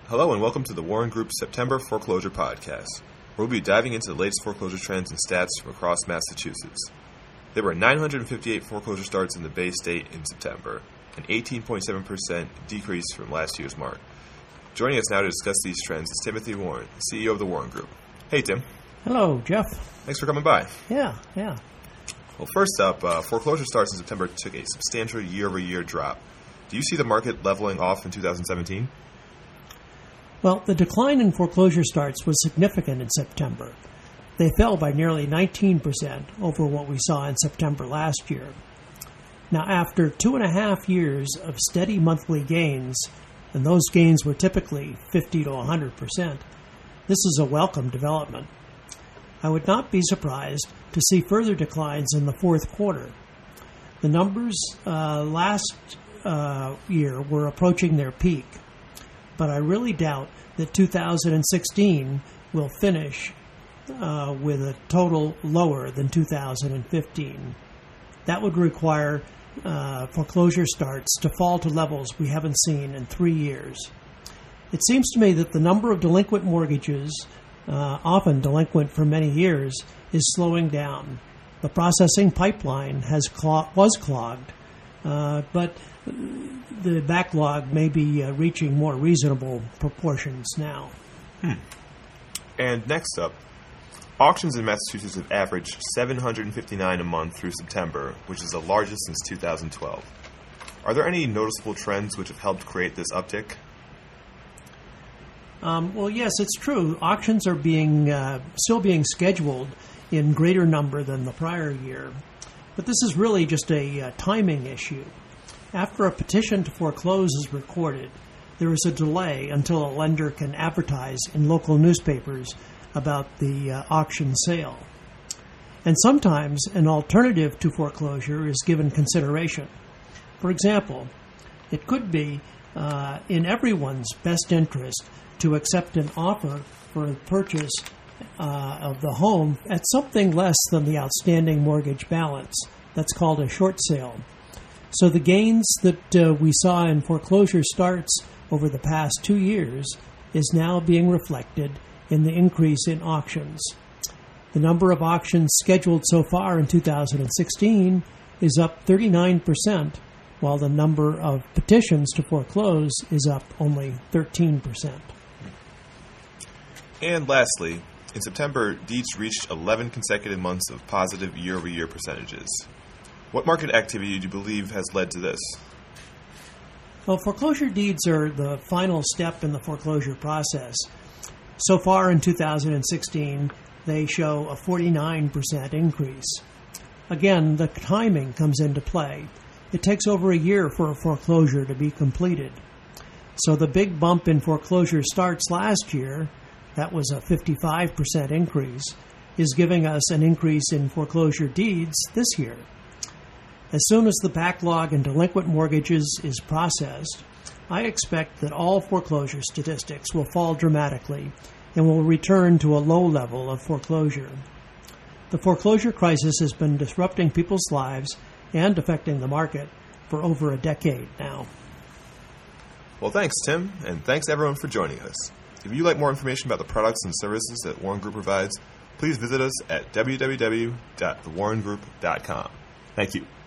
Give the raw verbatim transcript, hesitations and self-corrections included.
Hello and welcome to the Warren Group September Foreclosure Podcast, where we'll be diving into the latest foreclosure trends and stats from across Massachusetts. There were nine hundred fifty-eight foreclosure starts in the Bay State in September, an eighteen point seven percent decrease from last year's mark. Joining us now to discuss these trends is Timothy Warren, C E O of the Warren Group. Hey, Tim. Hello, Jeff. Thanks for coming by. Yeah, yeah. Well, first up, uh, foreclosure starts in September took a substantial year-over-year drop. Do you see the market leveling off in two thousand seventeen? Well, the decline in foreclosure starts was significant in September. They fell by nearly nineteen percent over what we saw in September last year. Now, after two and a half years of steady monthly gains, and those gains were typically fifty to one hundred percent, this is a welcome development. I would not be surprised to see further declines in the fourth quarter. The numbers uh, last uh, year were approaching their peak, but I really doubt that two thousand sixteen will finish uh, with a total lower than two thousand fifteen. That would require uh, foreclosure starts to fall to levels we haven't seen in three years. It seems to me that the number of delinquent mortgages, uh, often delinquent for many years, is slowing down. The processing pipeline has clog- was clogged, uh, but the backlog may be uh, reaching more reasonable proportions now. Hmm. And next up, auctions in Massachusetts have averaged seven hundred fifty-nine a month through September, which is the largest since two thousand twelve. Are there any noticeable trends which have helped create this uptick? Um, well, yes, it's true. Auctions are being uh, still being scheduled in greater number than the prior year, but this is really just a uh, timing issue. After a petition to foreclose is recorded, there is a delay until a lender can advertise in local newspapers about the uh, auction sale. And sometimes an alternative to foreclosure is given consideration. For example, it could be uh, in everyone's best interest to accept an offer for the purchase uh, of the home at something less than the outstanding mortgage balance. That's called a short sale. So the gains that uh, we saw in foreclosure starts over the past two years is now being reflected in the increase in auctions. The number of auctions scheduled so far in two thousand sixteen is up thirty-nine percent, while the number of petitions to foreclose is up only thirteen percent. And lastly, in September, deeds reached eleven consecutive months of positive year-over-year percentages. What market activity do you believe has led to this? Well, foreclosure deeds are the final step in the foreclosure process. So far in two thousand sixteen, they show a forty-nine percent increase. Again, the timing comes into play. It takes over a year for a foreclosure to be completed. So the big bump in foreclosure starts last year, that was a fifty-five percent increase, is giving us an increase in foreclosure deeds this year. As soon as the backlog in delinquent mortgages is processed, I expect that all foreclosure statistics will fall dramatically and will return to a low level of foreclosure. The foreclosure crisis has been disrupting people's lives and affecting the market for over a decade now. Well, thanks, Tim, and thanks everyone for joining us. If you'd like more information about the products and services that Warren Group provides, please visit us at w w w dot the warren group dot com. Thank you.